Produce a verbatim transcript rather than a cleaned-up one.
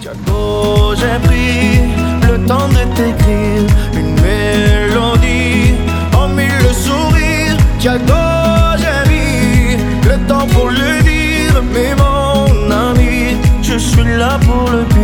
Cadeau, j'ai pris le temps de t'écrire une mélodie en mille sourires. Cadeau, j'ai mis le temps pour le dire, mais mon ami, je suis là pour le dire.